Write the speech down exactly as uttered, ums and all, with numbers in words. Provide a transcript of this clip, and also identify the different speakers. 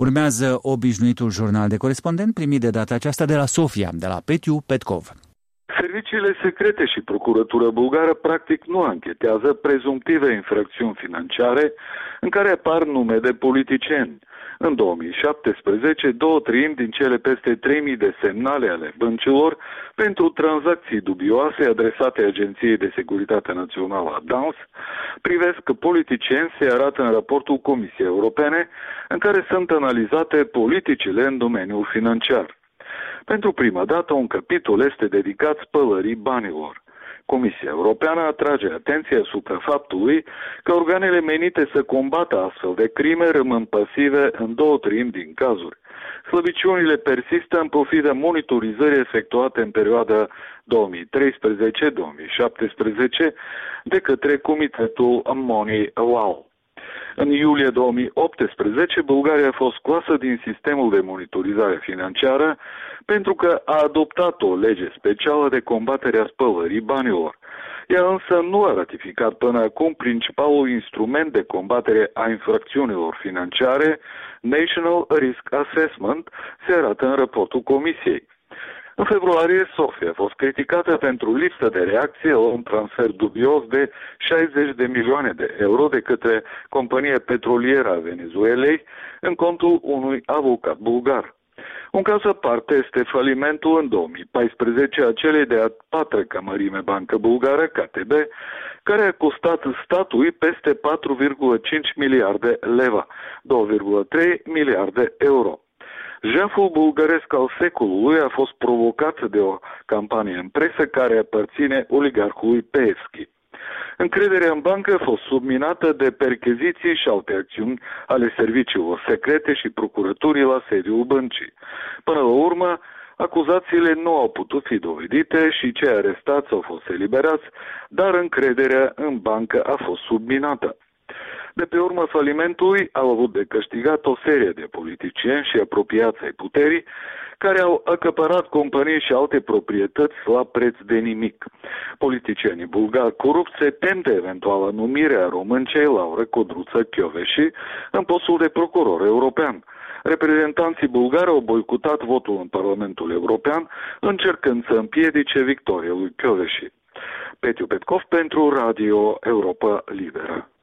Speaker 1: Urmează obișnuitul jurnal de corespondent primit de data aceasta de la Sofia, de la Petiu Petkov.
Speaker 2: Serviciile secrete și procuratura bulgară practic nu anchetează prezumtive infracțiuni financiare în care apar nume de politicieni. În două mii șaptesprezece, două treimi din cele peste trei mii de semnale ale băncilor pentru tranzacții dubioase adresate Agenției de Securitate Națională a D A N S privesc politicieni, se arată în raportul Comisiei Europene, în care sunt analizate politicile în domeniul financiar. Pentru prima dată, un capitol este dedicat spălării banilor. Comisia Europeană atrage atenția asupra faptului că organele menite să combată astfel de crime rămân pasive în două treimi din cazuri. Slăbiciunile persistă în pofida monitorizării efectuate în perioada două mii treisprezece - două mii șaptesprezece de către Comitetul Money Law. În iulie două mii optsprezece, Bulgaria a fost scoasă din sistemul de monitorizare financiară pentru că a adoptat o lege specială de combatere a spălării banilor. Ea însă nu a ratificat până acum principalul instrument de combatere a infracțiunilor financiare, National Risk Assessment, se arată în raportul Comisiei. În februarie, Sofia a fost criticată pentru lipsă de reacție la un transfer dubios de șaizeci de milioane de euro de către compania petrolieră a Venezuelei în contul unui avocat bulgar. Un caz aparte este falimentul în două mii paisprezece a celei de-a patra cămărime bancă bulgară, K T B, care a costat statului peste patru virgulă cinci miliarde leva, două virgulă trei miliarde euro. Jaful bulgăresc al secolului a fost provocat de o campanie în presă care aparține oligarhului Peevski. Încrederea în bancă a fost subminată de percheziții și alte acțiuni ale serviciilor secrete și procuraturii la sediul băncii. Până la urmă, acuzațiile nu au putut fi dovedite și cei arestați au fost eliberați, dar încrederea în bancă a fost subminată. De pe urmă falimentului au avut de câștigat o serie de politicieni și apropiați ai puterii care au acăpărat companii și alte proprietăți la preț de nimic. Politicienii bulgari corupți se tem de eventuală numire a româncei Laura Codruță Kövesi în postul de procuror european. Reprezentanții bulgari au boicotat votul în Parlamentul European, încercând să împiedice victoria lui Kövesi. Petiu Petkov pentru Radio Europa Liberă.